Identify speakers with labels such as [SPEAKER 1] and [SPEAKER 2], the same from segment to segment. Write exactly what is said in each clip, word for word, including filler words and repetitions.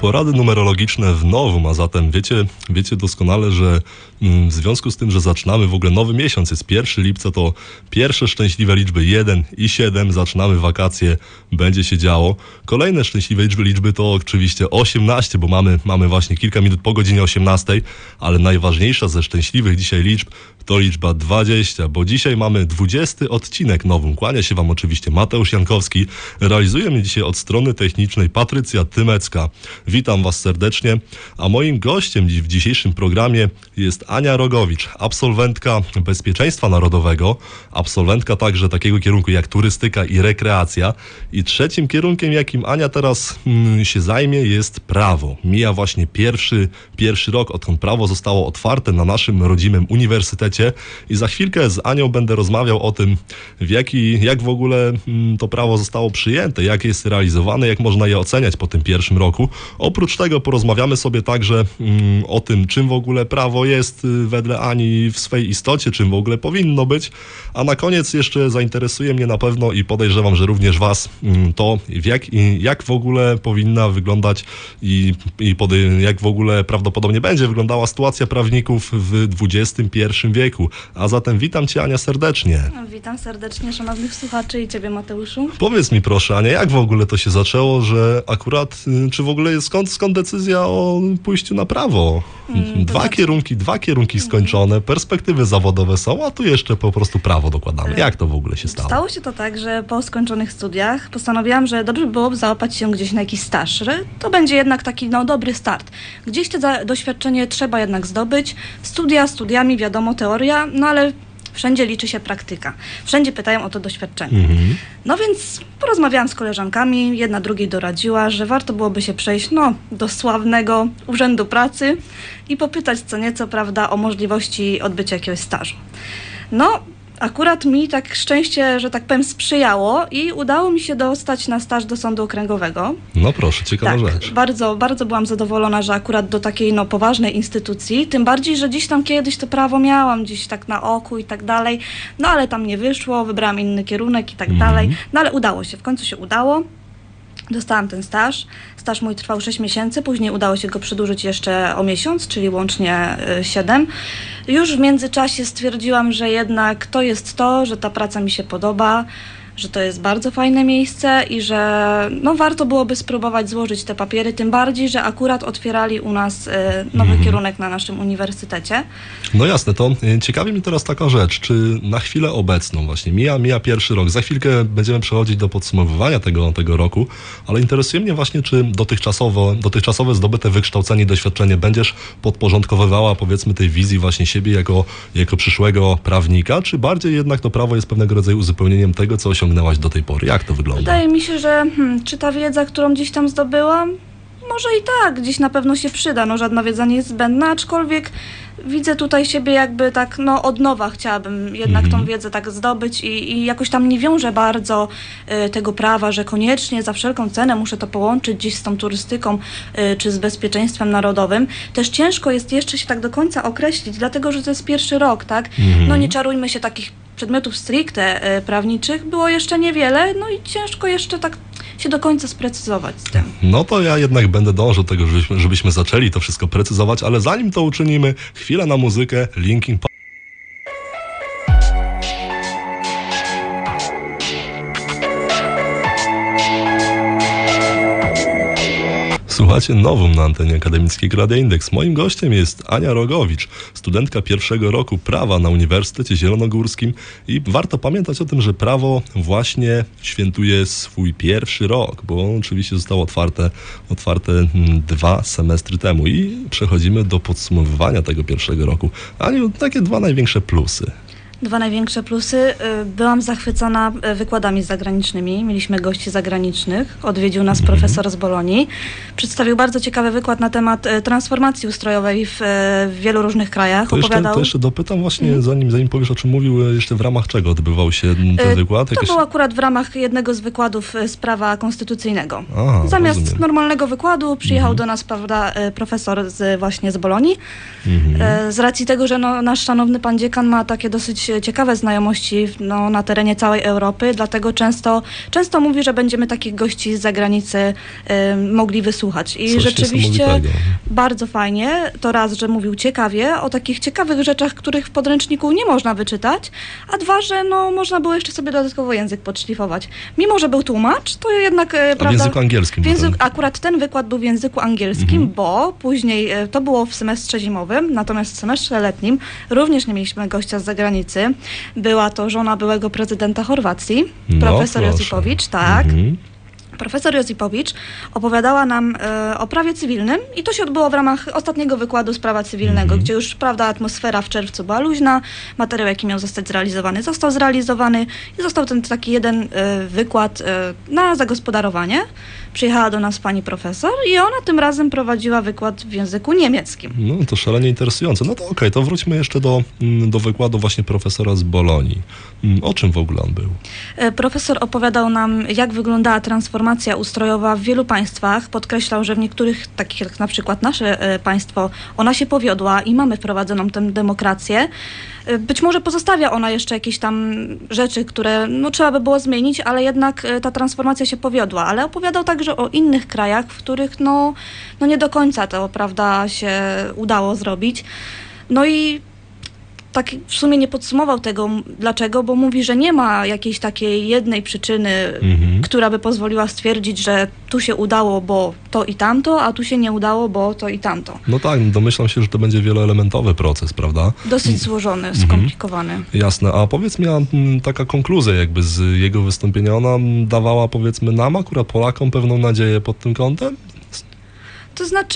[SPEAKER 1] Porady numerologiczne w nowym, a zatem wiecie, wiecie doskonale, że mm, w związku z tym, że zaczynamy w ogóle nowy miesiąc, jest pierwszego lipca, to pierwsze szczęśliwe liczby jeden i siedem, zaczynamy wakacje, będzie się działo. Kolejne szczęśliwe liczby, liczby to oczywiście osiemnaście, bo mamy, mamy właśnie kilka minut po godzinie osiemnastej, ale najważniejsza ze szczęśliwych dzisiaj liczb to liczba dwadzieścia, bo dzisiaj mamy dwudziesty odcinek nowym. Kłania się wam oczywiście Mateusz Jankowski. Realizuje mnie dzisiaj od strony technicznej Patrycja Tymecka. Witam was serdecznie, a moim gościem dziś w dzisiejszym programie jest Ania Rogowicz, absolwentka bezpieczeństwa narodowego, absolwentka także takiego kierunku jak turystyka i rekreacja. I trzecim kierunkiem, jakim Ania teraz mm, się zajmie, jest prawo. Mija właśnie pierwszy, pierwszy rok, odkąd prawo zostało otwarte na naszym rodzimym uniwersytecie i za chwilkę z Anią będę rozmawiał o tym, w jaki, jak w ogóle mm, to prawo zostało przyjęte, jak jest realizowane, jak można je oceniać po tym pierwszym roku. Oprócz tego porozmawiamy sobie także mm, o tym, czym w ogóle prawo jest y, wedle Ani w swej istocie, czym w ogóle powinno być, a na koniec jeszcze zainteresuje mnie na pewno i podejrzewam, że również was mm, to, w jak, i jak w ogóle powinna wyglądać i, i podej- jak w ogóle prawdopodobnie będzie wyglądała sytuacja prawników w dwudziestym pierwszym wieku. A zatem witam cię, Ania, serdecznie.
[SPEAKER 2] Witam serdecznie szanownych słuchaczy i ciebie, Mateuszu.
[SPEAKER 1] Powiedz mi proszę, Ania, jak w ogóle to się zaczęło, że akurat, czy w ogóle skąd, skąd decyzja o pójściu na prawo?
[SPEAKER 2] Hmm,
[SPEAKER 1] dwa
[SPEAKER 2] znaczy...
[SPEAKER 1] kierunki, dwa kierunki skończone, perspektywy zawodowe są, a tu jeszcze po prostu prawo dokładamy. Jak to w ogóle się stało?
[SPEAKER 2] Stało się to tak, że po skończonych studiach postanowiłam, że dobrze by byłoby załapać się gdzieś na jakiś staż. Że to będzie jednak taki no, dobry start. Gdzieś to za- doświadczenie trzeba jednak zdobyć. Studia studiami, wiadomo, teoria, no ale wszędzie liczy się praktyka. Wszędzie pytają o to doświadczenie.
[SPEAKER 1] Mhm.
[SPEAKER 2] No więc porozmawiałam z koleżankami, jedna drugiej doradziła, że warto byłoby się przejść no, do sławnego Urzędu Pracy i popytać co nieco, prawda, o możliwości odbycia jakiegoś stażu. No, akurat mi tak szczęście, że tak powiem, sprzyjało i udało mi się dostać na staż do Sądu Okręgowego.
[SPEAKER 1] No proszę, ciekawa
[SPEAKER 2] Tak,
[SPEAKER 1] rzecz.
[SPEAKER 2] bardzo, bardzo byłam zadowolona, że akurat do takiej no, poważnej instytucji, tym bardziej, że gdzieś tam kiedyś to prawo miałam, gdzieś tak na oku i tak dalej, no ale tam nie wyszło, wybrałam inny kierunek i tak
[SPEAKER 1] Mhm.
[SPEAKER 2] dalej, no ale udało się, w końcu się udało. Dostałam ten staż. Staż mój trwał sześć miesięcy, później udało się go przedłużyć jeszcze o miesiąc, czyli łącznie y, siedem. Już w międzyczasie stwierdziłam, że jednak to jest to, że ta praca mi się podoba, że to jest bardzo fajne miejsce i że no, warto byłoby spróbować złożyć te papiery, tym bardziej, że akurat otwierali u nas y, nowy
[SPEAKER 1] Mhm.
[SPEAKER 2] kierunek na naszym uniwersytecie.
[SPEAKER 1] No jasne, to y, ciekawi mnie teraz taka rzecz, czy na chwilę obecną właśnie mija, mija pierwszy rok, za chwilkę będziemy przechodzić do podsumowywania tego, tego roku, ale interesuje mnie właśnie, czy dotychczasowo, dotychczasowe zdobyte wykształcenie i doświadczenie będziesz podporządkowywała powiedzmy tej wizji właśnie siebie jako, jako przyszłego prawnika, czy bardziej jednak to prawo jest pewnego rodzaju uzupełnieniem tego, co osiągnęłaś do tej pory? Jak to wygląda?
[SPEAKER 2] Wydaje mi się, że hmm, czy ta wiedza, którą gdzieś tam zdobyłam, może i tak, gdzieś na pewno się przyda, no żadna wiedza nie jest zbędna, aczkolwiek widzę tutaj siebie jakby tak, no od nowa chciałabym jednak
[SPEAKER 1] Mhm.
[SPEAKER 2] tą wiedzę tak zdobyć i, i jakoś tam nie wiążę bardzo y, tego prawa, że koniecznie za wszelką cenę muszę to połączyć gdzieś z tą turystyką y, czy z bezpieczeństwem narodowym. Też ciężko jest jeszcze się tak do końca określić, dlatego że to jest pierwszy rok, tak?
[SPEAKER 1] Mhm.
[SPEAKER 2] No nie czarujmy się, takich przedmiotów stricte y, prawniczych było jeszcze niewiele, no i ciężko jeszcze tak się do końca sprecyzować z tym.
[SPEAKER 1] No to ja jednak będę dążył do tego, żebyśmy, żebyśmy zaczęli to wszystko precyzować, ale zanim to uczynimy, chwila na muzykę, Linkin Park. Słuchacie nowym na antenie akademickiego Radia Indeks. Moim gościem jest Ania Rogowicz, studentka pierwszego roku prawa na Uniwersytecie Zielonogórskim i warto pamiętać o tym, że prawo właśnie świętuje swój pierwszy rok, bo oczywiście zostało otwarte, otwarte dwa semestry temu i przechodzimy do podsumowywania tego pierwszego roku. Aniu, takie dwa największe plusy.
[SPEAKER 2] Dwa największe plusy. Byłam zachwycona wykładami zagranicznymi. Mieliśmy gości zagranicznych. Odwiedził nas
[SPEAKER 1] Mhm.
[SPEAKER 2] profesor z Bolonii. Przedstawił bardzo ciekawy wykład na temat e, transformacji ustrojowej w, e, w wielu różnych krajach.
[SPEAKER 1] To jeszcze,
[SPEAKER 2] Opowiadał...
[SPEAKER 1] to jeszcze dopytam właśnie, zanim, zanim powiesz o czym mówił, jeszcze w ramach czego odbywał się ten
[SPEAKER 2] E,
[SPEAKER 1] wykład?
[SPEAKER 2] To
[SPEAKER 1] Jakaś...
[SPEAKER 2] był akurat w ramach jednego z wykładów e, z prawa konstytucyjnego.
[SPEAKER 1] Aha,
[SPEAKER 2] Zamiast
[SPEAKER 1] rozumiem.
[SPEAKER 2] normalnego wykładu przyjechał
[SPEAKER 1] Mhm.
[SPEAKER 2] do nas, prawda, e, profesor z, właśnie z Bolonii.
[SPEAKER 1] Mhm.
[SPEAKER 2] E, Z racji tego, że no, nasz szanowny pan dziekan ma takie dosyć ciekawe znajomości no, na terenie całej Europy, dlatego często, często mówi, że będziemy takich gości z zagranicy y, mogli wysłuchać. I
[SPEAKER 1] Coś
[SPEAKER 2] rzeczywiście
[SPEAKER 1] niesamowitego.
[SPEAKER 2] bardzo fajnie, to raz, że mówił ciekawie o takich ciekawych rzeczach, których w podręczniku nie można wyczytać, a dwa, że no, można było jeszcze sobie dodatkowo język podszlifować. Mimo, że był tłumacz, to jednak,
[SPEAKER 1] A
[SPEAKER 2] prawda...
[SPEAKER 1] w języku angielskim.
[SPEAKER 2] W języku,
[SPEAKER 1] potem.
[SPEAKER 2] akurat ten wykład był w języku angielskim,
[SPEAKER 1] Mhm.
[SPEAKER 2] bo później e, to było w semestrze zimowym, natomiast w semestrze letnim również nie mieliśmy gościa z zagranicy. Była to żona byłego prezydenta Chorwacji,
[SPEAKER 1] No,
[SPEAKER 2] profesor
[SPEAKER 1] proszę.
[SPEAKER 2] Josipowicz, tak.
[SPEAKER 1] Mhm.
[SPEAKER 2] Profesor Josipowicz opowiadała nam e, o prawie cywilnym i to się odbyło w ramach ostatniego wykładu z prawa cywilnego,
[SPEAKER 1] Mhm.
[SPEAKER 2] gdzie już, prawda, atmosfera w czerwcu była luźna, materiał, jaki miał zostać zrealizowany, został zrealizowany i został ten taki jeden e, wykład e, na zagospodarowanie. Przyjechała do nas pani profesor i ona tym razem prowadziła wykład w języku niemieckim.
[SPEAKER 1] No to szalenie interesujące. No to okej, to wróćmy jeszcze do, mm, do wykładu właśnie profesora z Bolonii. Mm, O czym w ogóle on był?
[SPEAKER 2] E, Profesor opowiadał nam, jak wyglądała transformacja ustrojowa w wielu państwach. Podkreślał, że w niektórych, takich jak na przykład nasze e, państwo, ona się powiodła i mamy wprowadzoną tę demokrację. E, Być może pozostawia ona jeszcze jakieś tam rzeczy, które no, trzeba by było zmienić, ale jednak e, ta transformacja się powiodła. Ale opowiadał także o innych krajach, w których no, no nie do końca to, prawda, się udało zrobić. No i tak w sumie nie podsumował tego, m, dlaczego, bo mówi, że nie ma jakiejś takiej jednej przyczyny,
[SPEAKER 1] Mhm.
[SPEAKER 2] która by pozwoliła stwierdzić, że tu się udało, bo to i tamto, a tu się nie udało, bo to i tamto.
[SPEAKER 1] No tak, domyślam się, że to będzie wieloelementowy proces, prawda?
[SPEAKER 2] Dosyć złożony, skomplikowany.
[SPEAKER 1] Jasne, a powiedz mi, a, mm, taka konkluzja jakby z jego wystąpienia, ona mm, dawała powiedzmy nam, akurat Polakom, pewną nadzieję pod tym kątem?
[SPEAKER 2] To znaczy,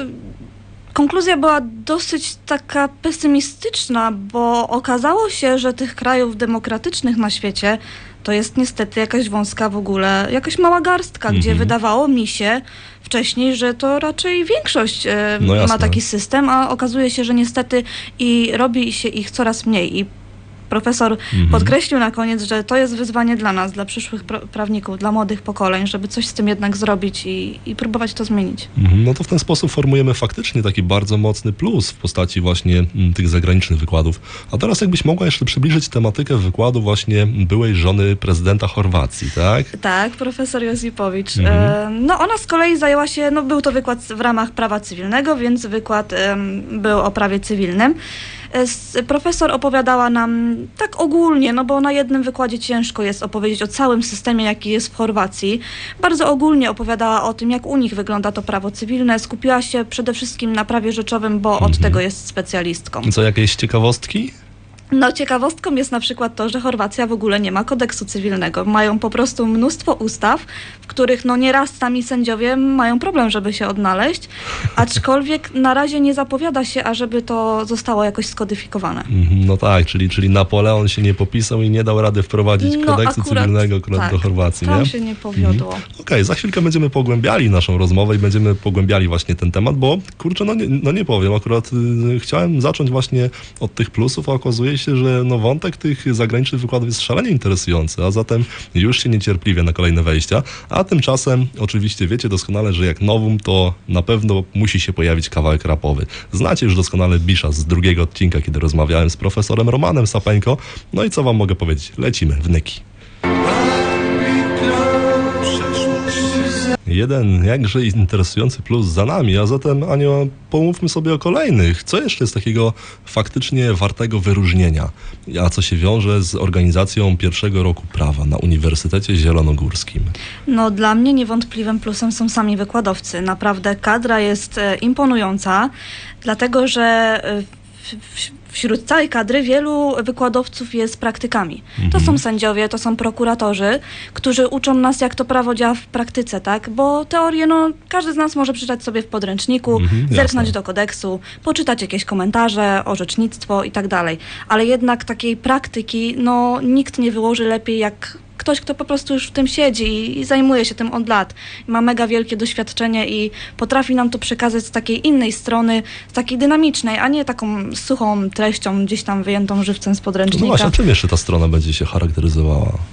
[SPEAKER 2] konkluzja była dosyć taka pesymistyczna, bo okazało się, że tych krajów demokratycznych na świecie to jest niestety jakaś wąska w ogóle, jakaś mała garstka, gdzie
[SPEAKER 1] Mhm.
[SPEAKER 2] wydawało mi się wcześniej, że to raczej większość e,
[SPEAKER 1] No
[SPEAKER 2] ma
[SPEAKER 1] jasne.
[SPEAKER 2] taki system, a okazuje się, że niestety i robi się ich coraz mniej. I profesor
[SPEAKER 1] Mhm.
[SPEAKER 2] podkreślił na koniec, że to jest wyzwanie dla nas, dla przyszłych pra- prawników, dla młodych pokoleń, żeby coś z tym jednak zrobić i, i próbować to zmienić.
[SPEAKER 1] Mhm. No to w ten sposób formujemy faktycznie taki bardzo mocny plus w postaci właśnie mm, tych zagranicznych wykładów. A teraz jakbyś mogła jeszcze przybliżyć tematykę wykładu właśnie byłej żony prezydenta Chorwacji, tak?
[SPEAKER 2] Tak, profesor Josipowicz.
[SPEAKER 1] Mhm.
[SPEAKER 2] E, No ona z kolei zajęła się, no był to wykład w ramach prawa cywilnego, więc wykład em, był o prawie cywilnym. E, s- Profesor opowiadała nam tak ogólnie, no bo na jednym wykładzie ciężko jest opowiedzieć o całym systemie, jaki jest w Chorwacji. Bardzo ogólnie opowiadała o tym, jak u nich wygląda to prawo cywilne. Skupiła się przede wszystkim na prawie rzeczowym, bo od
[SPEAKER 1] Mhm.
[SPEAKER 2] tego jest specjalistką.
[SPEAKER 1] Co, jakieś ciekawostki?
[SPEAKER 2] No ciekawostką jest na przykład to, że Chorwacja w ogóle nie ma kodeksu cywilnego. Mają po prostu mnóstwo ustaw, w których no nieraz sami sędziowie mają problem, żeby się odnaleźć, aczkolwiek na razie nie zapowiada się, ażeby to zostało jakoś skodyfikowane.
[SPEAKER 1] Mhm. No tak, czyli, czyli Napoleon się nie popisał i nie dał rady wprowadzić
[SPEAKER 2] No,
[SPEAKER 1] kodeksu
[SPEAKER 2] akurat
[SPEAKER 1] cywilnego akurat
[SPEAKER 2] tak,
[SPEAKER 1] do Chorwacji,
[SPEAKER 2] Tam
[SPEAKER 1] nie?
[SPEAKER 2] się nie powiodło.
[SPEAKER 1] Okej, za chwilkę będziemy pogłębiali naszą rozmowę i będziemy pogłębiali właśnie ten temat, bo kurczę, no nie, no nie powiem, akurat y, chciałem zacząć właśnie od tych plusów, a okazuje się, że no wątek tych zagranicznych wykładów jest szalenie interesujący, a zatem już się niecierpliwie na kolejne wejścia, a tymczasem oczywiście wiecie doskonale, że jak nowum, to na pewno musi się pojawić kawałek rapowy. Znacie już doskonale Bisza z drugiego odcinka, kiedy rozmawiałem z profesorem Romanem Sapeńko, no i co wam mogę powiedzieć? Lecimy w nyki. Jeden jakże interesujący plus za nami, a zatem, Aniu, pomówmy sobie o kolejnych. Co jeszcze jest takiego faktycznie wartego wyróżnienia, a co się wiąże z organizacją pierwszego roku prawa na Uniwersytecie Zielonogórskim?
[SPEAKER 2] No dla mnie niewątpliwym plusem są sami wykładowcy. Naprawdę kadra jest e, imponująca, dlatego że e, w, w, wśród całej kadry wielu wykładowców jest praktykami.
[SPEAKER 1] Mhm.
[SPEAKER 2] To są sędziowie, to są prokuratorzy, którzy uczą nas, jak to prawo działa w praktyce, tak? Bo teorię, no, każdy z nas może przeczytać sobie w podręczniku,
[SPEAKER 1] Mhm, jasne.
[SPEAKER 2] zerknąć do kodeksu, poczytać jakieś komentarze, orzecznictwo i tak dalej. Ale jednak takiej praktyki, no, nikt nie wyłoży lepiej jak ktoś, kto po prostu już w tym siedzi i zajmuje się tym od lat. Ma mega wielkie doświadczenie i potrafi nam to przekazać z takiej innej strony, z takiej dynamicznej, a nie taką suchą treścią, gdzieś tam wyjętą żywcem z
[SPEAKER 1] No
[SPEAKER 2] podręcznika.
[SPEAKER 1] właśnie, a czym jeszcze ta strona będzie się charakteryzowała?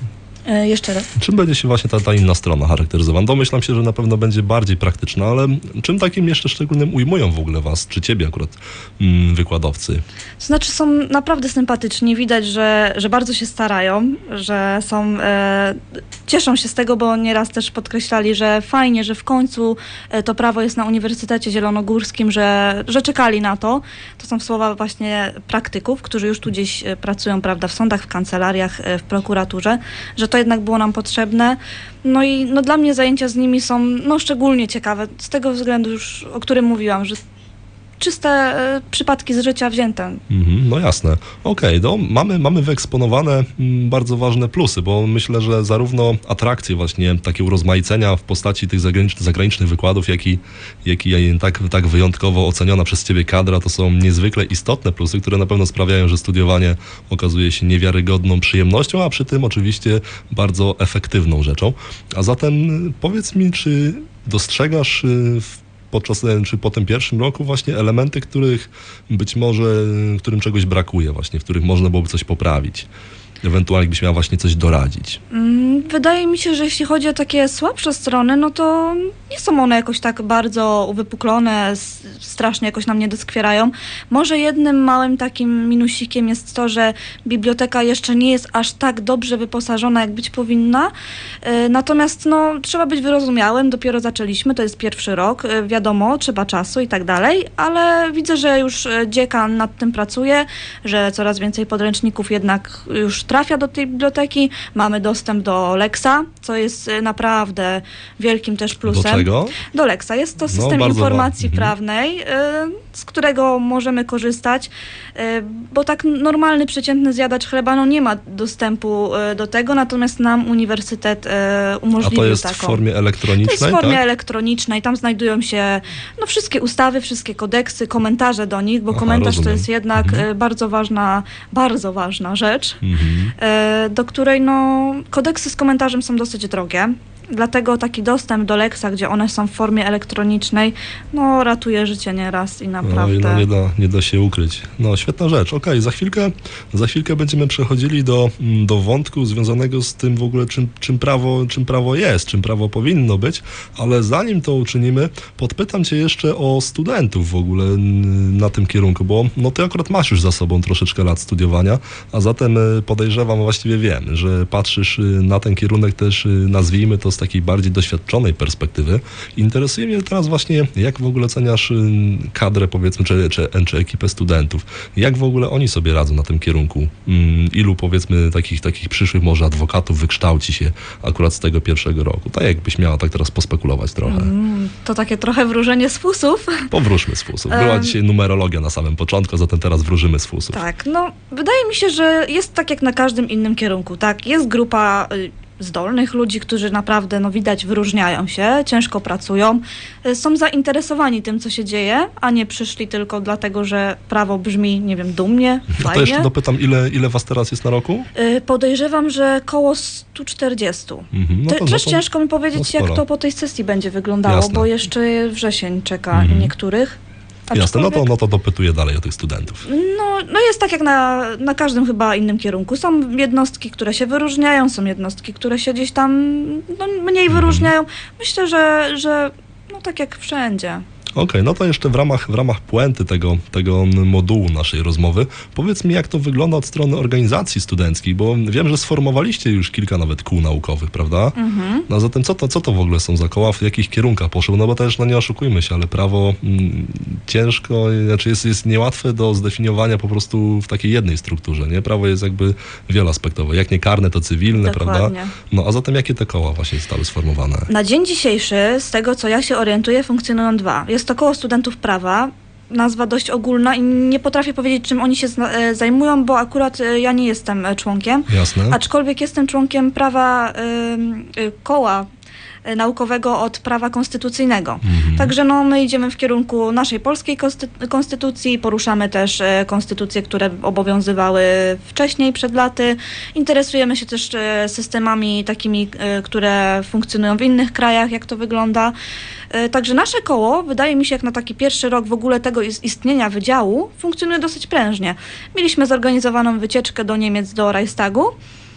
[SPEAKER 2] E, jeszcze raz.
[SPEAKER 1] Czym będzie się właśnie ta, ta inna strona charakteryzowana? Domyślam się, że na pewno będzie bardziej praktyczna, ale czym takim jeszcze szczególnym ujmują w ogóle was, czy ciebie akurat mm, wykładowcy?
[SPEAKER 2] To znaczy są naprawdę sympatyczni, widać, że, że bardzo się starają, że są, e, cieszą się z tego, bo nieraz też podkreślali, że fajnie, że w końcu e, to prawo jest na Uniwersytecie Zielonogórskim, że, że czekali na to. To są słowa właśnie praktyków, którzy już tu gdzieś e, pracują, prawda, w sądach, w kancelariach, e, w prokuraturze, że to jednak było nam potrzebne. No i no, dla mnie zajęcia z nimi są no, szczególnie ciekawe, z tego względu już, o którym mówiłam, że czyste e, przypadki z życia wzięte.
[SPEAKER 1] Mhm, no jasne. Okej, okay, no, mamy, mamy wyeksponowane mm, bardzo ważne plusy, bo myślę, że zarówno atrakcje właśnie, takie urozmaicenia w postaci tych zagranicznych, zagranicznych wykładów, jak i, jak i tak, tak wyjątkowo oceniona przez ciebie kadra, to są niezwykle istotne plusy, które na pewno sprawiają, że studiowanie okazuje się niewiarygodną przyjemnością, a przy tym oczywiście bardzo efektywną rzeczą. A zatem powiedz mi, czy dostrzegasz w podczas, czy po tym pierwszym roku właśnie elementy, których być może, którym czegoś brakuje właśnie, w których można byłoby coś poprawić? Ewentualnie byś miała właśnie coś doradzić.
[SPEAKER 2] Wydaje mi się, że jeśli chodzi o takie słabsze strony, no to nie są one jakoś tak bardzo uwypuklone, strasznie jakoś nam nie doskwierają. Może jednym małym takim minusikiem jest to, że biblioteka jeszcze nie jest aż tak dobrze wyposażona, jak być powinna. Natomiast no, trzeba być wyrozumiałym, dopiero zaczęliśmy, to jest pierwszy rok, wiadomo, trzeba czasu i tak dalej, ale widzę, że już dziekan nad tym pracuje, że coraz więcej podręczników jednak już trafia do tej biblioteki, mamy dostęp do Lexa, co jest naprawdę wielkim też plusem.
[SPEAKER 1] Do czego?
[SPEAKER 2] Do Lexa. Jest to system
[SPEAKER 1] no,
[SPEAKER 2] informacji
[SPEAKER 1] mhm.
[SPEAKER 2] prawnej, y, z którego możemy korzystać, y, bo tak normalny, przeciętny zjadacz chleba no nie ma dostępu y, do tego, natomiast nam uniwersytet y, umożliwił taką.
[SPEAKER 1] A to jest
[SPEAKER 2] taką.
[SPEAKER 1] w formie elektronicznej?
[SPEAKER 2] To jest w formie
[SPEAKER 1] tak?
[SPEAKER 2] elektronicznej, tam znajdują się no, wszystkie ustawy, wszystkie kodeksy, komentarze do nich, bo
[SPEAKER 1] Aha,
[SPEAKER 2] komentarz
[SPEAKER 1] rozumiem.
[SPEAKER 2] to jest jednak
[SPEAKER 1] mhm.
[SPEAKER 2] y, bardzo ważna, bardzo ważna rzecz.
[SPEAKER 1] Mhm.
[SPEAKER 2] do której no, kodeksy z komentarzem są dosyć drogie. Dlatego taki dostęp do Lexa, gdzie one są w formie elektronicznej, no ratuje życie nieraz i naprawdę...
[SPEAKER 1] No, no nie, da, nie da się ukryć. No świetna rzecz. Okej, okay, za chwilkę, za chwilkę będziemy przechodzili do, do wątku związanego z tym w ogóle, czym, czym, prawo, czym prawo jest, czym prawo powinno być, ale zanim to uczynimy, podpytam cię jeszcze o studentów w ogóle na tym kierunku, bo no ty akurat masz już za sobą troszeczkę lat studiowania, a zatem podejrzewam, właściwie wiem, że patrzysz na ten kierunek też, nazwijmy to z takiej bardziej doświadczonej perspektywy. Interesuje mnie teraz właśnie, jak w ogóle oceniasz kadrę, powiedzmy, czy, czy, czy ekipę studentów. Jak w ogóle oni sobie radzą na tym kierunku? Ilu, powiedzmy, takich, takich przyszłych może adwokatów wykształci się akurat z tego pierwszego roku? Tak jakbyś miała tak teraz pospekulować trochę.
[SPEAKER 2] Mm, to takie trochę wróżenie z fusów.
[SPEAKER 1] Powróżmy z fusów. Była um, dzisiaj numerologia na samym początku, zatem teraz wróżymy z fusów.
[SPEAKER 2] Tak, no wydaje mi się, że jest tak jak na każdym innym kierunku, tak? Jest grupa y, zdolnych ludzi, którzy naprawdę, no widać, wyróżniają się, ciężko pracują, są zainteresowani tym, co się dzieje, a nie przyszli tylko dlatego, że prawo brzmi, nie wiem, dumnie, fajnie.
[SPEAKER 1] A to jeszcze dopytam, ile, ile was teraz jest na roku?
[SPEAKER 2] Yy, podejrzewam, że koło stu czterdziestu. Mhm, no to, Też no to, ciężko mi powiedzieć, no jak to po tej sesji będzie wyglądało, Jasne. Bo jeszcze wrzesień czeka mhm. niektórych.
[SPEAKER 1] Jasne, no to, no to dopytuję dalej o tych studentów.
[SPEAKER 2] No, no jest tak jak na, na każdym chyba innym kierunku. Są jednostki, które się wyróżniają, są jednostki, które się gdzieś tam no, mniej
[SPEAKER 1] mhm.
[SPEAKER 2] wyróżniają. Myślę, że, że no tak jak wszędzie.
[SPEAKER 1] Okej, okay, no to jeszcze w ramach, w ramach puenty tego, tego modułu naszej rozmowy, powiedz mi, jak to wygląda od strony organizacji studenckich, bo wiem, że sformowaliście już kilka nawet kół naukowych, prawda? Mhm. No zatem co to, co to w ogóle są za koła, w jakich kierunkach poszły? No bo też, no nie oszukujmy się, ale prawo mm, ciężko, znaczy jest, jest niełatwe do zdefiniowania po prostu w takiej jednej strukturze, nie? Prawo jest jakby wieloaspektowe, jak nie karne, to cywilne,
[SPEAKER 2] Dokładnie.
[SPEAKER 1] Prawda? No a zatem jakie te koła właśnie zostały sformowane?
[SPEAKER 2] Na dzień dzisiejszy, z tego co ja się orientuję, funkcjonują dwa. Jest to koło studentów prawa, nazwa dość ogólna i nie potrafię powiedzieć, czym oni się zna- zajmują, bo akurat y, ja nie jestem członkiem.
[SPEAKER 1] Jasne.
[SPEAKER 2] Aczkolwiek jestem członkiem prawa y, y, koła naukowego od prawa konstytucyjnego. Mhm. Także no, my idziemy w kierunku naszej polskiej konsty- konstytucji, poruszamy też e, konstytucje, które obowiązywały wcześniej, przed laty. Interesujemy się też e, systemami takimi, e, które funkcjonują w innych krajach, jak to wygląda. E, także nasze koło, wydaje mi się, jak na taki pierwszy rok w ogóle tego istnienia wydziału, funkcjonuje dosyć prężnie. Mieliśmy zorganizowaną wycieczkę do Niemiec, do Reichstagu.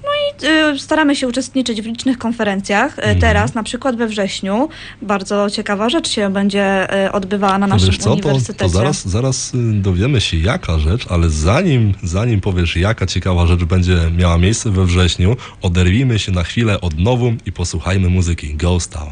[SPEAKER 2] Y, Staramy się uczestniczyć w licznych konferencjach. Y,
[SPEAKER 1] Mhm.
[SPEAKER 2] Teraz, na przykład we wrześniu, bardzo ciekawa rzecz się będzie y, odbywała na
[SPEAKER 1] To
[SPEAKER 2] naszym
[SPEAKER 1] wiesz co, to,
[SPEAKER 2] uniwersytecie.
[SPEAKER 1] to zaraz, zaraz y, dowiemy się jaka rzecz, ale zanim, zanim powiesz jaka ciekawa rzecz będzie miała miejsce we wrześniu, oderwijmy się na chwilę od Novum i posłuchajmy muzyki Ghost Town.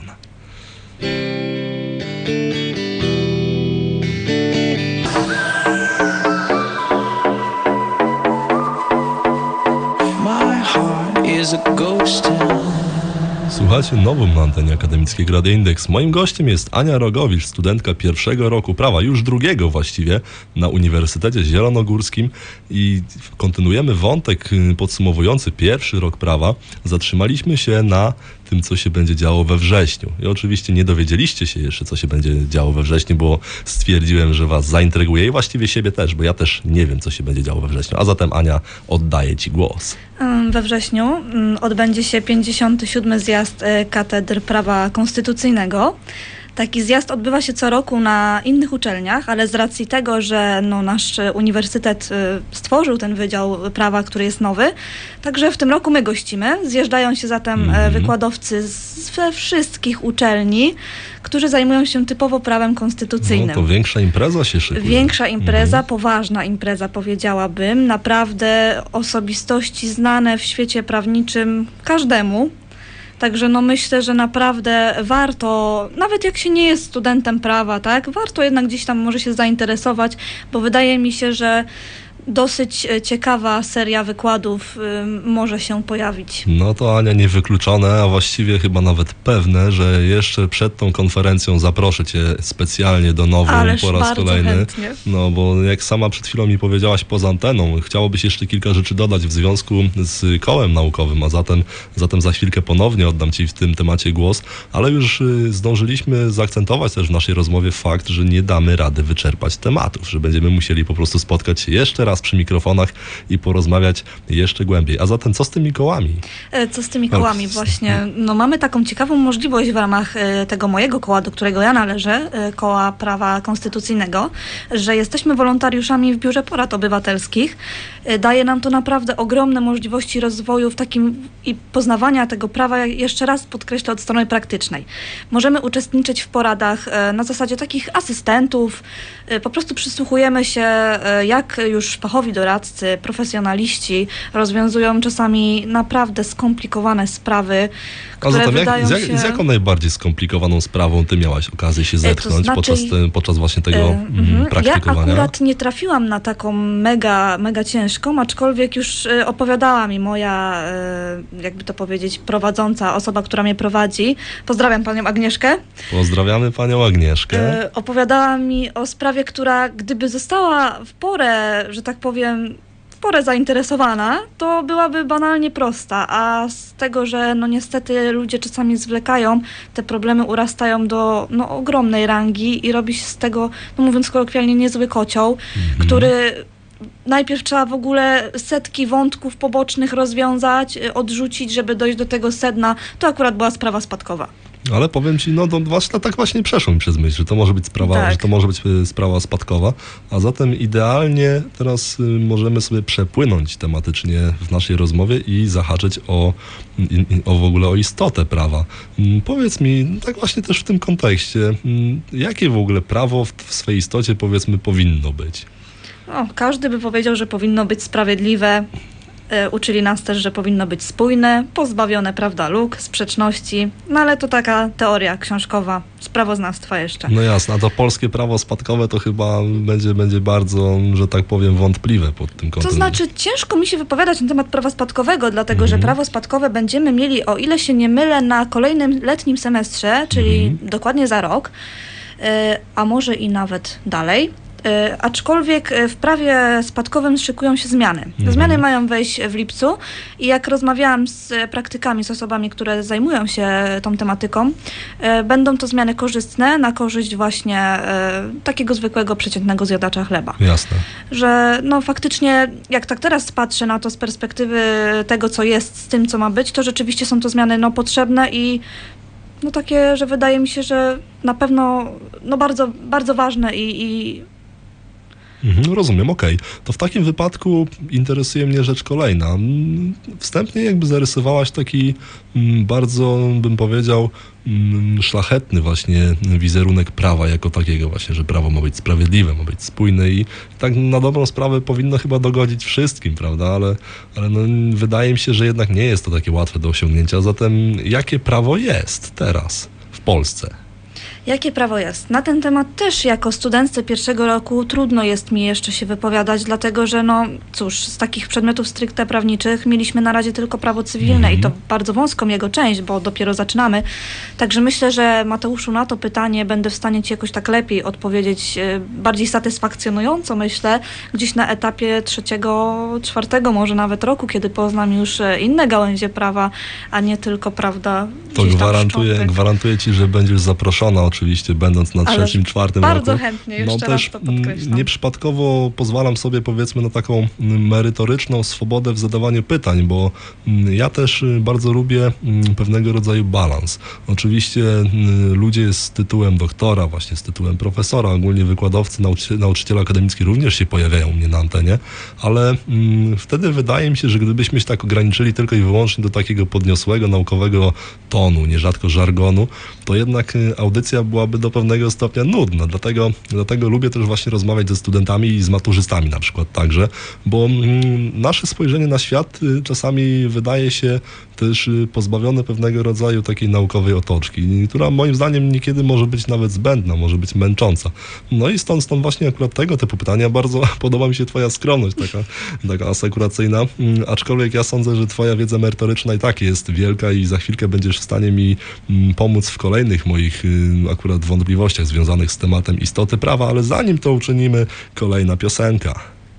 [SPEAKER 3] Is a ghost town.
[SPEAKER 1] Słuchajcie, Novum na antenie Akademickiego Radia Indeks. Moim gościem jest Ania Rogowicz, studentka pierwszego roku prawa, już drugiego właściwie, na Uniwersytecie Zielonogórskim i kontynuujemy wątek podsumowujący pierwszy rok prawa. Zatrzymaliśmy się na tym, co się będzie działo we wrześniu. I oczywiście nie dowiedzieliście się jeszcze, co się będzie działo we wrześniu, bo stwierdziłem, że was zaintryguje i właściwie siebie też, bo ja też nie wiem, co się będzie działo we wrześniu. A zatem, Ania, oddaję ci głos.
[SPEAKER 2] We wrześniu odbędzie się pięćdziesiąty siódmy zjazd Katedr Prawa Konstytucyjnego. Taki zjazd odbywa się co roku na innych uczelniach, ale z racji tego, że no, nasz uniwersytet stworzył ten Wydział Prawa, który jest nowy, także w tym roku my gościmy. Zjeżdżają się zatem mm-hmm. wykładowcy ze wszystkich uczelni, którzy zajmują się typowo prawem konstytucyjnym.
[SPEAKER 1] No to większa impreza się szykuje.
[SPEAKER 2] Większa impreza,
[SPEAKER 1] mm-hmm.
[SPEAKER 2] poważna impreza, powiedziałabym. Naprawdę osobistości znane w świecie prawniczym każdemu. Także no myślę, że naprawdę warto, nawet jak się nie jest studentem prawa, tak, warto jednak gdzieś tam może się zainteresować, bo wydaje mi się, że dosyć ciekawa seria wykładów y, może się pojawić.
[SPEAKER 1] No to, Ania, niewykluczone, a właściwie chyba nawet pewne, że jeszcze przed tą konferencją zaproszę cię specjalnie do Novum po raz
[SPEAKER 2] bardzo
[SPEAKER 1] kolejny.
[SPEAKER 2] Chętnie.
[SPEAKER 1] No bo jak sama przed chwilą mi powiedziałaś poza anteną, chciałobyś jeszcze kilka rzeczy dodać w związku z kołem naukowym, a zatem, zatem za chwilkę ponownie oddam ci w tym temacie głos, ale już y, zdążyliśmy zaakcentować też w naszej rozmowie fakt, że nie damy rady wyczerpać tematów, że będziemy musieli po prostu spotkać się jeszcze raz przy mikrofonach i porozmawiać jeszcze głębiej. A zatem co z tymi kołami?
[SPEAKER 2] Co z tymi kołami? Właśnie, no mamy taką ciekawą możliwość w ramach tego mojego koła, do którego ja należę, Koła Prawa Konstytucyjnego, że jesteśmy wolontariuszami w Biurze Porad Obywatelskich. Daje nam to naprawdę ogromne możliwości rozwoju w takim i poznawania tego prawa, jeszcze raz podkreślę, od strony praktycznej. Możemy uczestniczyć w poradach na zasadzie takich asystentów, po prostu przysłuchujemy się, jak już fachowi doradcy, profesjonaliści rozwiązują czasami naprawdę skomplikowane sprawy, które
[SPEAKER 1] A zatem
[SPEAKER 2] wydają
[SPEAKER 1] jak, z, jak,
[SPEAKER 2] się...
[SPEAKER 1] z jaką najbardziej skomplikowaną sprawą ty miałaś okazję się zetknąć
[SPEAKER 2] to znaczy,
[SPEAKER 1] podczas, te, podczas właśnie tego
[SPEAKER 2] e,
[SPEAKER 1] mm, praktykowania?
[SPEAKER 2] Ja akurat nie trafiłam na taką mega, mega ciężką, aczkolwiek już e, opowiadała mi moja, e, jakby to powiedzieć, prowadząca, osoba, która mnie prowadzi. Pozdrawiam panią Agnieszkę.
[SPEAKER 1] Pozdrawiamy panią Agnieszkę.
[SPEAKER 2] E, opowiadała mi o sprawie, która gdyby została w porę, że tak powiem, w porę zainteresowana, to byłaby banalnie prosta, a z tego, że no niestety ludzie czasami zwlekają, te problemy urastają do no, ogromnej rangi i robi się z tego, no mówiąc kolokwialnie, niezły kocioł, mhm. który najpierw trzeba w ogóle setki wątków pobocznych rozwiązać, odrzucić, żeby dojść do tego sedna. To akurat była sprawa spadkowa.
[SPEAKER 1] Ale powiem ci, no to właśnie, tak właśnie przeszło mi przez myśl, że to może być sprawa,
[SPEAKER 2] tak.
[SPEAKER 1] że to może być sprawa spadkowa, a zatem idealnie teraz y, możemy sobie przepłynąć tematycznie w naszej rozmowie i zahaczyć o, i, o w ogóle o istotę prawa. Mm, powiedz mi, tak właśnie też w tym kontekście, mm, jakie w ogóle prawo w, w swej istocie, powiedzmy, powinno być?
[SPEAKER 2] O, każdy by powiedział, że powinno być sprawiedliwe. Uczyli nas też, że powinno być spójne, pozbawione, prawda, luk, sprzeczności, no ale to taka teoria książkowa, z prawoznawstwa jeszcze.
[SPEAKER 1] No jasne, a to polskie prawo spadkowe to chyba będzie, będzie bardzo, że tak powiem, wątpliwe pod tym kątem.
[SPEAKER 2] To znaczy, ciężko mi się wypowiadać na temat prawa spadkowego, dlatego
[SPEAKER 1] mhm.
[SPEAKER 2] że prawo spadkowe będziemy mieli, o ile się nie mylę, na kolejnym letnim semestrze, czyli mhm. dokładnie za rok, a może i nawet dalej. Aczkolwiek w prawie spadkowym szykują się zmiany.
[SPEAKER 1] Mhm.
[SPEAKER 2] Zmiany mają wejść w lipcu i jak rozmawiałam z praktykami, z osobami, które zajmują się tą tematyką, będą to zmiany korzystne na korzyść właśnie takiego zwykłego, przeciętnego zjadacza chleba.
[SPEAKER 1] Jasne.
[SPEAKER 2] Że no faktycznie, jak tak teraz patrzę na to z perspektywy tego, co jest, z tym, co ma być, to rzeczywiście są to zmiany no, potrzebne i no takie, że wydaje mi się, że na pewno no, bardzo, bardzo ważne i, i
[SPEAKER 1] Mhm, rozumiem, okej. To w takim wypadku interesuje mnie rzecz kolejna. Mm, Wstępnie jakby zarysowałaś taki mm, bardzo, bym powiedział, mm, szlachetny właśnie wizerunek prawa jako takiego właśnie, że prawo ma być sprawiedliwe, ma być spójne i tak na dobrą sprawę powinno chyba dogodzić wszystkim, prawda? Ale, ale no, wydaje mi się, że jednak nie jest to takie łatwe do osiągnięcia. Zatem jakie prawo jest teraz w Polsce?
[SPEAKER 2] Jakie prawo jest? Na ten temat też jako studentce pierwszego roku trudno jest mi jeszcze się wypowiadać, dlatego że no cóż, z takich przedmiotów stricte prawniczych mieliśmy na razie tylko prawo cywilne
[SPEAKER 1] Mhm.
[SPEAKER 2] i to bardzo wąską jego część, bo dopiero zaczynamy. Także myślę, że Mateuszu, na to pytanie będę w stanie Ci jakoś tak lepiej odpowiedzieć, e, bardziej satysfakcjonująco myślę, gdzieś na etapie trzeciego, czwartego może nawet roku, kiedy poznam już e, inne gałęzie prawa, a nie tylko, prawda,
[SPEAKER 1] To
[SPEAKER 2] gdzieś tam
[SPEAKER 1] gwarantuję,
[SPEAKER 2] szczątek.
[SPEAKER 1] gwarantuję Ci, że będziesz zaproszona oczywiście, będąc na
[SPEAKER 2] Ale
[SPEAKER 1] trzecim, czwartym
[SPEAKER 2] bardzo
[SPEAKER 1] roku.
[SPEAKER 2] chętnie, jeszcze raz to
[SPEAKER 1] mm,
[SPEAKER 2] podkreślam.
[SPEAKER 1] Nieprzypadkowo pozwalam sobie powiedzmy na taką mm, merytoryczną swobodę w zadawaniu pytań, bo mm, ja też y, bardzo lubię mm, pewnego rodzaju balans. Oczywiście y, ludzie z tytułem doktora, właśnie z tytułem profesora, ogólnie wykładowcy, nauczy, nauczyciele akademicki również się pojawiają u mnie na antenie, ale mm, wtedy wydaje mi się, że gdybyśmy się tak ograniczyli tylko i wyłącznie do takiego podniosłego, naukowego tonu, nierzadko żargonu, to jednak y, audycja byłaby do pewnego stopnia nudna. Dlatego, dlatego lubię też właśnie rozmawiać ze studentami i z maturzystami na przykład także, bo mm, nasze spojrzenie na świat y, czasami wydaje się też y, pozbawione pewnego rodzaju takiej naukowej otoczki, która moim zdaniem niekiedy może być nawet zbędna, może być męcząca. No i stąd, stąd właśnie akurat tego typu pytania. Bardzo podoba mi się Twoja skromność, taka, taka asekuracyjna, mm, aczkolwiek ja sądzę, że Twoja wiedza merytoryczna i tak jest wielka i za chwilkę będziesz w stanie mi mm, pomóc w kolejnych moich y, akurat wątpliwościach związanych z tematem istoty prawa, ale zanim to uczynimy, kolejna piosenka.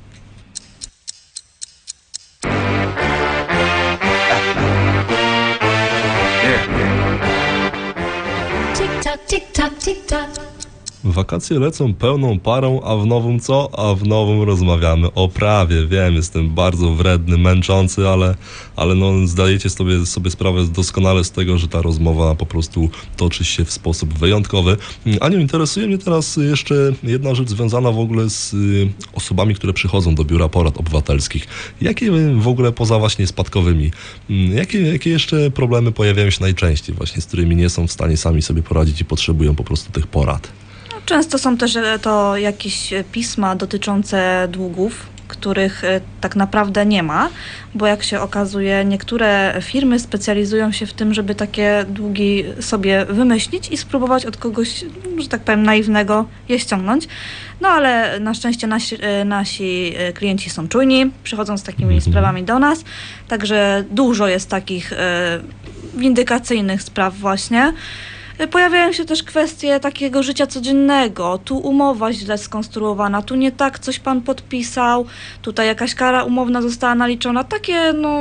[SPEAKER 4] Tick tock, tick tock, tick tock.
[SPEAKER 1] Wakacje lecą pełną parą, a w nowym co? A w nowym rozmawiamy o prawie. Wiem, jestem bardzo wredny, męczący, ale, ale no, zdajecie sobie, sobie sprawę doskonale z tego, że ta rozmowa po prostu toczy się w sposób wyjątkowy. Aniu, interesuje mnie teraz jeszcze jedna rzecz związana w ogóle z y, osobami, które przychodzą do Biura Porad Obywatelskich. Jakie w ogóle poza właśnie spadkowymi, y, jakie, jakie jeszcze problemy pojawiają się najczęściej właśnie, z którymi nie są w stanie sami sobie poradzić i potrzebują po prostu tych porad?
[SPEAKER 2] Często są też e, to jakieś e, pisma dotyczące długów, których e, tak naprawdę nie ma, bo jak się okazuje, niektóre firmy specjalizują się w tym, żeby takie długi sobie wymyślić i spróbować od kogoś, że tak powiem, naiwnego je ściągnąć. No ale na szczęście nasi, e, nasi e, klienci są czujni, przychodzą z takimi
[SPEAKER 1] Mhm.
[SPEAKER 2] sprawami do nas, także dużo jest takich e, windykacyjnych spraw właśnie. Pojawiają się też kwestie takiego życia codziennego. Tu umowa źle skonstruowana, tu nie tak coś pan podpisał, tutaj jakaś kara umowna została naliczona. Takie no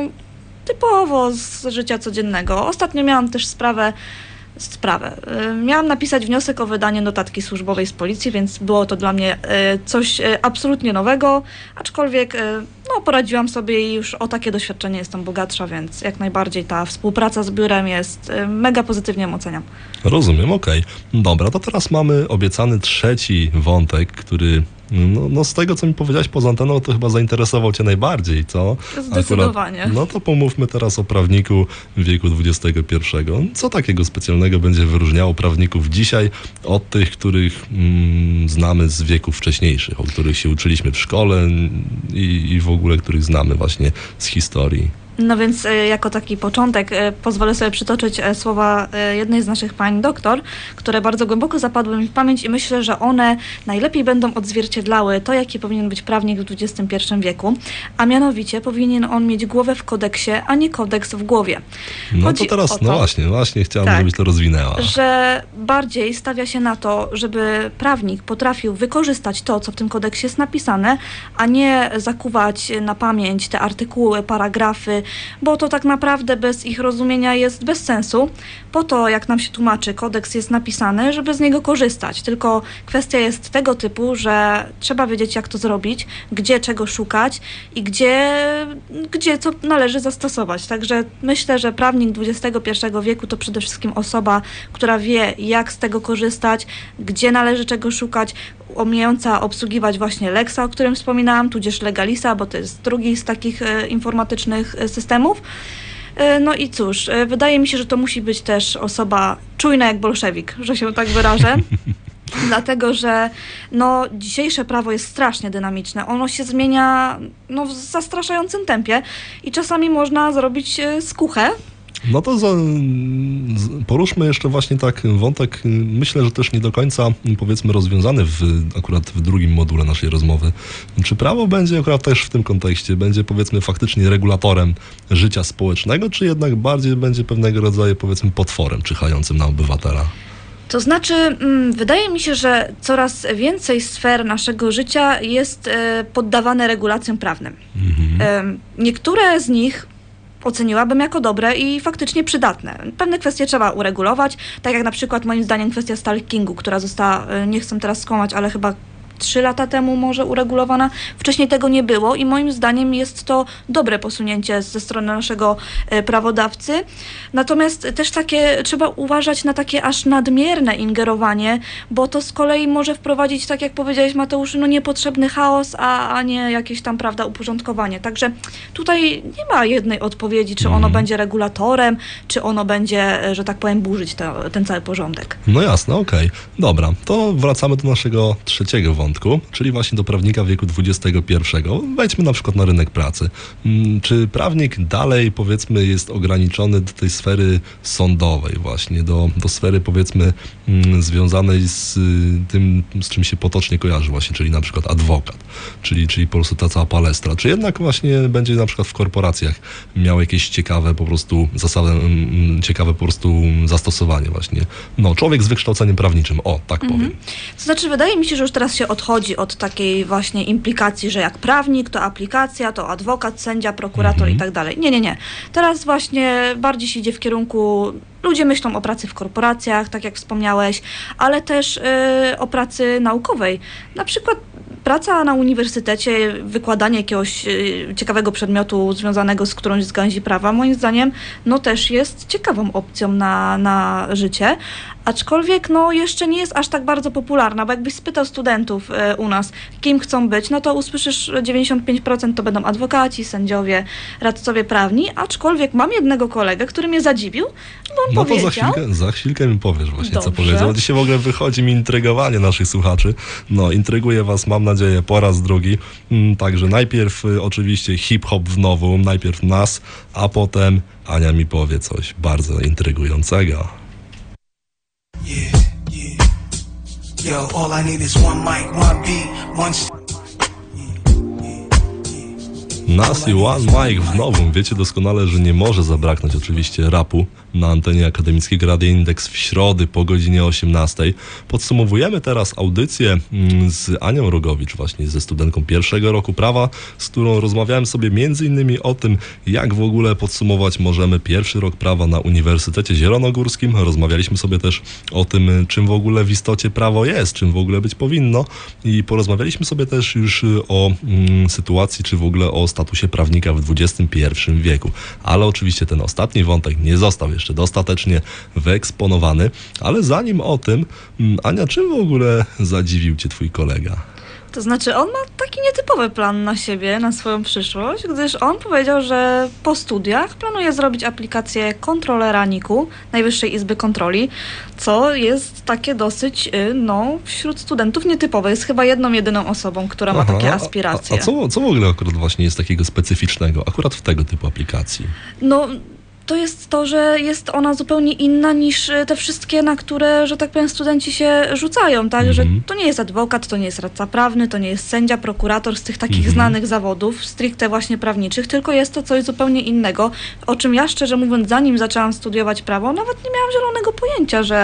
[SPEAKER 2] typowo z życia codziennego. Ostatnio miałam też sprawę, sprawę. Y, Miałam napisać wniosek o wydanie notatki służbowej z policji, więc było to dla mnie y, coś y, absolutnie nowego, aczkolwiek y, no, poradziłam sobie i już o takie doświadczenie jestem bogatsza, więc jak najbardziej ta współpraca z biurem jest y, mega pozytywnie ją oceniam.
[SPEAKER 1] Rozumiem, okej. Dobra, to teraz mamy obiecany trzeci wątek, który no, no z tego, co mi powiedziałeś poza anteną, to chyba zainteresował Cię najbardziej, co?
[SPEAKER 2] Zdecydowanie.
[SPEAKER 1] Akurat, no to pomówmy teraz o prawniku w wieku dwudziestego pierwszego. Co takiego specjalnego będzie wyróżniało prawników dzisiaj od tych, których mm, znamy z wieków wcześniejszych, o których się uczyliśmy w szkole i, i w ogóle których znamy właśnie z historii?
[SPEAKER 2] No więc e, jako taki początek e, pozwolę sobie przytoczyć e, słowa e, jednej z naszych pań doktor, które bardzo głęboko zapadły mi w pamięć i myślę, że one najlepiej będą odzwierciedlały to, jaki powinien być prawnik w dwudziestym pierwszym wieku, a mianowicie powinien on mieć głowę w kodeksie, a nie kodeks w głowie.
[SPEAKER 1] No
[SPEAKER 2] Chodzi
[SPEAKER 1] to teraz,
[SPEAKER 2] o to,
[SPEAKER 1] no właśnie, właśnie chciałem,
[SPEAKER 2] Tak.
[SPEAKER 1] żebyś to rozwinęła.
[SPEAKER 2] że bardziej stawia się na to, żeby prawnik potrafił wykorzystać to, co w tym kodeksie jest napisane, a nie zakuwać na pamięć te artykuły, paragrafy zasady, bo to tak naprawdę bez ich rozumienia jest bez sensu. Po to, jak nam się tłumaczy, kodeks jest napisany, żeby z niego korzystać. Tylko kwestia jest tego typu, że trzeba wiedzieć, jak to zrobić, gdzie czego szukać i gdzie, gdzie co należy zastosować. Także myślę, że prawnik dwudziestego pierwszego wieku to przede wszystkim osoba, która wie, jak z tego korzystać, gdzie należy czego szukać, umiejąca obsługiwać właśnie Lexa, o którym wspominałam, tudzież Legalisa, bo to jest drugi z takich e, informatycznych e, systemów. E, no i cóż, e, wydaje mi się, że to musi być też osoba czujna jak bolszewik, że się tak wyrażę. Dlatego, że no, dzisiejsze prawo jest strasznie dynamiczne. Ono się zmienia no, w zastraszającym tempie i czasami można zrobić e, skuchę.
[SPEAKER 1] No to za, z- poruszmy jeszcze właśnie tak wątek, y, myślę, że też nie do końca y, powiedzmy rozwiązany w, akurat w drugim module naszej rozmowy. Czy prawo będzie akurat też w tym kontekście, będzie powiedzmy faktycznie regulatorem życia społecznego, czy jednak bardziej będzie pewnego rodzaju powiedzmy potworem czyhającym na obywatela?
[SPEAKER 2] To znaczy, mm, wydaje mi się, że coraz więcej sfer naszego życia jest e, poddawane regulacjom prawnym.
[SPEAKER 1] Mhm.
[SPEAKER 2] E, niektóre z nich oceniłabym jako dobre i faktycznie przydatne. Pewne kwestie trzeba uregulować, tak jak na przykład moim zdaniem kwestia stalkingu, która została, e, nie chcę teraz skłamać, ale chyba trzy lata temu może uregulowana. Wcześniej tego nie było i moim zdaniem jest to dobre posunięcie ze strony naszego e, prawodawcy. Natomiast też takie trzeba uważać na takie aż nadmierne ingerowanie, bo to z kolei może wprowadzić, tak jak powiedziałeś Mateusz, no niepotrzebny chaos, a, a nie jakieś tam, prawda, uporządkowanie. Także tutaj nie ma jednej odpowiedzi, czy ono
[SPEAKER 1] Mhm.
[SPEAKER 2] będzie regulatorem, czy ono będzie, e, że tak powiem, burzyć to, ten cały porządek.
[SPEAKER 1] No jasne, okej. Dobra, to wracamy do naszego trzeciego wątku, czyli właśnie do prawnika wieku dwudziestego pierwszego. Wejdźmy na przykład na rynek pracy. Mm, Czy prawnik dalej powiedzmy jest ograniczony do tej sfery sądowej właśnie, do, do sfery powiedzmy mm, związanej z y, tym, z czym się potocznie kojarzy właśnie, czyli na przykład adwokat, czyli, czyli po prostu ta cała palestra. Czy jednak właśnie będzie na przykład w korporacjach miał jakieś ciekawe po prostu zasady, mm, ciekawe po prostu zastosowanie właśnie. No, człowiek z wykształceniem prawniczym, o, tak powiem.
[SPEAKER 2] To znaczy, wydaje mi się, że już teraz się odchodzi od takiej właśnie implikacji, że jak prawnik, to aplikacja, to adwokat, sędzia, prokurator
[SPEAKER 1] Mhm.
[SPEAKER 2] i tak dalej. Nie, nie, nie. Teraz właśnie bardziej się idzie w kierunku, ludzie myślą o pracy w korporacjach, tak jak wspomniałeś, ale też y, o pracy naukowej. Na przykład praca na uniwersytecie, wykładanie jakiegoś y, ciekawego przedmiotu związanego z którąś z gałęzi prawa, moim zdaniem, no też jest ciekawą opcją na, na życie. Aczkolwiek no jeszcze nie jest aż tak bardzo popularna, bo jakbyś spytał studentów e, u nas, kim chcą być, no to usłyszysz, że dziewięćdziesiąt pięć procent to będą adwokaci, sędziowie, radcowie prawni, aczkolwiek mam jednego kolegę, który mnie zadziwił, bo on
[SPEAKER 1] No to
[SPEAKER 2] powiedział...
[SPEAKER 1] za chwilkę, za chwilkę mi powiesz właśnie, co
[SPEAKER 2] Dobrze.
[SPEAKER 1] powiedział. Dzisiaj w ogóle wychodzi mi intrygowanie naszych słuchaczy. No, intryguje was, mam nadzieję, po raz drugi. Mm, Także najpierw y, oczywiście hip-hop w nowym, najpierw nas, a potem Ania mi powie coś bardzo intrygującego.
[SPEAKER 5] Yeah, yeah. Yo, all I need is one mic, one beat, one. s-
[SPEAKER 1] Nas i One Mic w nowym. Wiecie doskonale, że nie może zabraknąć oczywiście rapu na antenie akademickiego Radia Indeks w środę po godzinie osiemnastej. Podsumowujemy teraz audycję mm, z Anią Rogowicz, właśnie ze studentką pierwszego roku prawa, z którą rozmawiałem sobie między innymi o tym, jak w ogóle podsumować możemy pierwszy rok prawa na Uniwersytecie Zielonogórskim. Rozmawialiśmy sobie też o tym, czym w ogóle w istocie prawo jest, czym w ogóle być powinno i porozmawialiśmy sobie też już o mm, sytuacji, czy w ogóle o statusie prawnika w dwudziestym pierwszym wieku. Ale oczywiście ten ostatni wątek nie został jeszcze dostatecznie wyeksponowany. Ale zanim o tym, mm, Ania, czym w ogóle zadziwił cię twój kolega?
[SPEAKER 2] To znaczy, on ma taki nietypowy plan na siebie, na swoją przyszłość, gdyż on powiedział, że po studiach planuje zrobić aplikację kontrolera N I K-u, Najwyższej Izby Kontroli, co jest takie dosyć, y, no, wśród studentów nietypowe. Jest chyba jedną, jedyną osobą, która ma
[SPEAKER 1] Aha,
[SPEAKER 2] takie
[SPEAKER 1] a-
[SPEAKER 2] aspiracje.
[SPEAKER 1] A, a co, co w ogóle akurat właśnie jest takiego specyficznego, akurat w tego typu aplikacji?
[SPEAKER 2] No, to jest to, że jest ona zupełnie inna niż y, te wszystkie, na które, że tak powiem, studenci się rzucają, tak?
[SPEAKER 1] Mhm.
[SPEAKER 2] Że to nie jest adwokat, to nie jest radca prawny, to nie jest sędzia, prokurator z tych takich
[SPEAKER 1] Mhm.
[SPEAKER 2] znanych zawodów, stricte właśnie prawniczych, tylko jest to coś zupełnie innego, o czym ja szczerze mówiąc, zanim zaczęłam studiować prawo, nawet nie miałam zielonego pojęcia, że,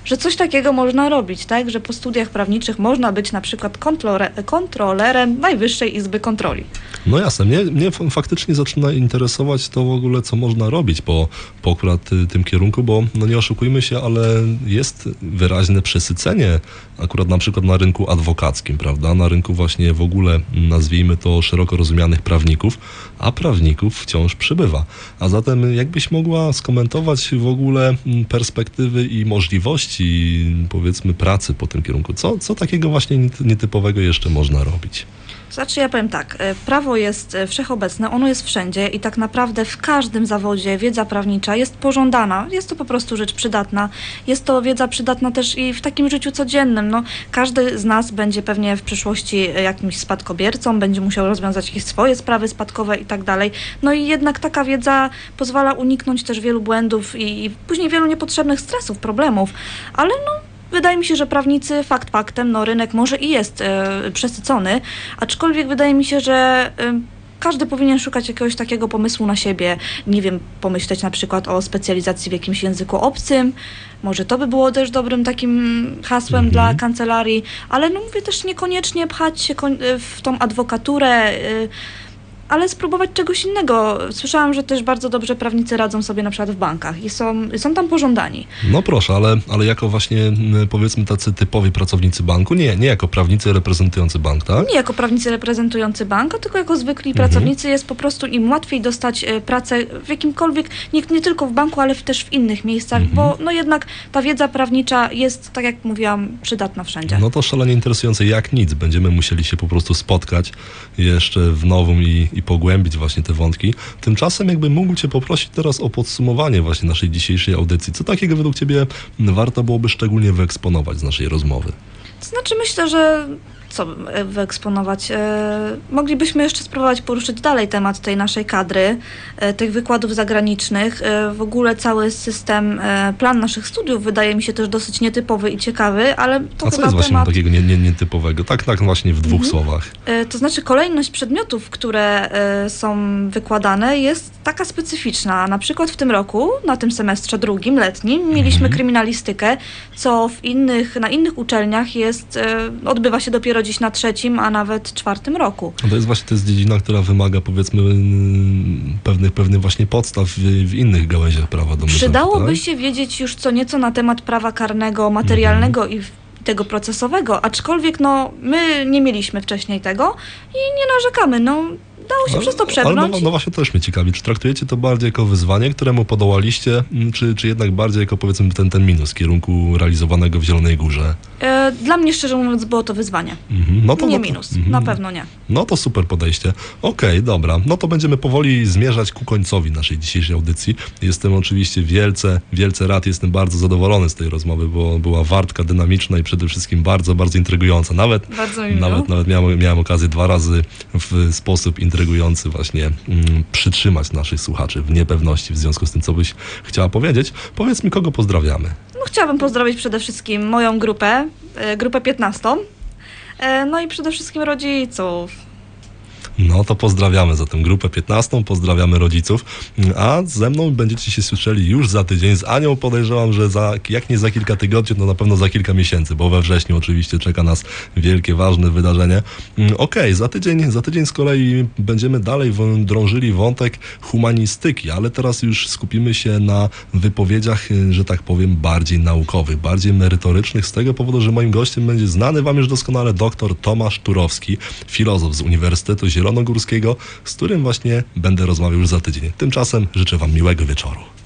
[SPEAKER 2] że coś takiego można robić, tak? Że po studiach prawniczych można być na przykład kontrole- kontrolerem Najwyższej Izby Kontroli.
[SPEAKER 1] No jasne, mnie, mnie f- faktycznie zaczyna interesować to w ogóle, co można robić po, po akurat y, tym kierunku, bo no nie oszukujmy się, ale jest wyraźne przesycenie akurat na przykład na rynku adwokackim, prawda? Na rynku właśnie w ogóle, nazwijmy to, szeroko rozumianych prawników, a prawników wciąż przybywa. A zatem jakbyś mogła skomentować w ogóle mm, perspektywy i możliwości, powiedzmy, pracy po tym kierunku? Co, co takiego właśnie niety- nietypowego jeszcze można robić?
[SPEAKER 2] Znaczy ja powiem tak, e, prawo jest e, wszechobecne, ono jest wszędzie i tak naprawdę w każdym zawodzie wiedza prawnicza jest pożądana, jest to po prostu rzecz przydatna, jest to wiedza przydatna też i w takim życiu codziennym, no każdy z nas będzie pewnie w przyszłości e, jakimś spadkobiercą, będzie musiał rozwiązać jakieś swoje sprawy spadkowe i tak dalej, no i jednak taka wiedza pozwala uniknąć też wielu błędów i, i później wielu niepotrzebnych stresów, problemów, ale no wydaje mi się, że prawnicy, fakt faktem, no rynek może i jest e, przesycony, aczkolwiek wydaje mi się, że e, każdy powinien szukać jakiegoś takiego pomysłu na siebie, nie wiem, pomyśleć na przykład o specjalizacji w jakimś języku obcym, może to by było też dobrym takim hasłem
[SPEAKER 1] Mhm.
[SPEAKER 2] dla kancelarii, ale no mówię też niekoniecznie pchać się koń- w tą adwokaturę, e, ale spróbować czegoś innego. Słyszałam, że też bardzo dobrze prawnicy radzą sobie na przykład w bankach i są, są tam pożądani.
[SPEAKER 1] No proszę, ale, ale jako właśnie m, powiedzmy tacy typowi pracownicy banku, nie, nie jako prawnicy reprezentujący bank, tak?
[SPEAKER 2] Nie jako prawnicy reprezentujący bank, a tylko jako zwykli
[SPEAKER 1] Mhm.
[SPEAKER 2] pracownicy jest po prostu im łatwiej dostać e, pracę w jakimkolwiek, nie, nie tylko w banku, ale w, też w innych miejscach,
[SPEAKER 1] Mhm.
[SPEAKER 2] bo no jednak ta wiedza prawnicza jest, tak jak mówiłam, przydatna wszędzie.
[SPEAKER 1] No to szalenie interesujące, jak nic. Będziemy musieli się po prostu spotkać jeszcze w nowym i, i pogłębić właśnie te wątki. Tymczasem jakby mógł Cię poprosić teraz o podsumowanie właśnie naszej dzisiejszej audycji. Co takiego według Ciebie warto byłoby szczególnie wyeksponować z naszej rozmowy?
[SPEAKER 2] To znaczy myślę, że co e, wyeksponować? E, moglibyśmy jeszcze spróbować poruszyć dalej temat tej naszej kadry, e, tych wykładów zagranicznych. E, w ogóle cały system, e, plan naszych studiów wydaje mi się też dosyć nietypowy i ciekawy, ale to
[SPEAKER 1] A co
[SPEAKER 2] chyba
[SPEAKER 1] jest właśnie
[SPEAKER 2] temat...
[SPEAKER 1] takiego nie, nie, nietypowego? Tak, tak właśnie w dwóch słowach.
[SPEAKER 2] E, To znaczy kolejność przedmiotów, które e, są wykładane jest taka specyficzna. Na przykład w tym roku, na tym semestrze drugim, letnim, mieliśmy kryminalistykę, co w innych, na innych uczelniach jest, e, odbywa się dopiero dziś na trzecim, a nawet czwartym roku.
[SPEAKER 1] No to jest właśnie to jest dziedzina, która wymaga powiedzmy mm, pewnych, pewnych właśnie podstaw w, w innych gałęziach prawa domowego.
[SPEAKER 2] Przydałoby
[SPEAKER 1] tak?
[SPEAKER 2] się wiedzieć już co nieco na temat prawa karnego, materialnego i w- tego procesowego, aczkolwiek no, my nie mieliśmy wcześniej tego i nie narzekamy. No, dało się
[SPEAKER 1] Ale-
[SPEAKER 2] przez to
[SPEAKER 1] Ale
[SPEAKER 2] przebrnąć.
[SPEAKER 1] no, no właśnie to też mnie ciekawi, czy traktujecie to bardziej jako wyzwanie, któremu podołaliście, mm, czy, czy jednak bardziej jako powiedzmy ten, ten minus w kierunku realizowanego w Zielonej Górze?
[SPEAKER 2] E, Dla mnie szczerze mówiąc było to wyzwanie.
[SPEAKER 1] Mhm. No to,
[SPEAKER 2] Nie
[SPEAKER 1] no to,
[SPEAKER 2] minus,
[SPEAKER 1] mhm.
[SPEAKER 2] na pewno nie.
[SPEAKER 1] No to super podejście. Okej, dobra. No to będziemy powoli zmierzać ku końcowi naszej dzisiejszej audycji. Jestem oczywiście wielce, wielce rad, jestem bardzo zadowolony z tej rozmowy, bo była wartka, dynamiczna i przede wszystkim bardzo, bardzo intrygująca. Nawet,
[SPEAKER 2] Bardzo mi miło.
[SPEAKER 1] nawet, nawet miałem, miałem okazję dwa razy w sposób intrygujący właśnie mm, przytrzymać naszych słuchaczy w niepewności w związku z tym, co byś chciała powiedzieć. Powiedz mi, kogo pozdrawiamy?
[SPEAKER 2] No, chciałabym pozdrowić przede wszystkim moją grupę, e, grupę piętnastą, e, no i przede wszystkim rodziców.
[SPEAKER 1] No to pozdrawiamy zatem grupę piętnastą, pozdrawiamy rodziców, a ze mną będziecie się słyszeli już za tydzień. Z Anią podejrzewam, że za, jak nie za kilka tygodni, to na pewno za kilka miesięcy, bo we wrześniu oczywiście czeka nas wielkie, ważne wydarzenie. Mm, Okej, za tydzień, za tydzień z kolei będziemy dalej wą- drążyli wątek humanistyki, ale teraz już skupimy się na wypowiedziach, y, że tak powiem, bardziej naukowych, bardziej merytorycznych, z tego powodu, że moim gościem będzie znany wam już doskonale dr Tomasz Turowski, filozof z Uniwersytetu Zielonogórskiego, z którym właśnie będę rozmawiał już za tydzień. Tymczasem życzę wam miłego wieczoru.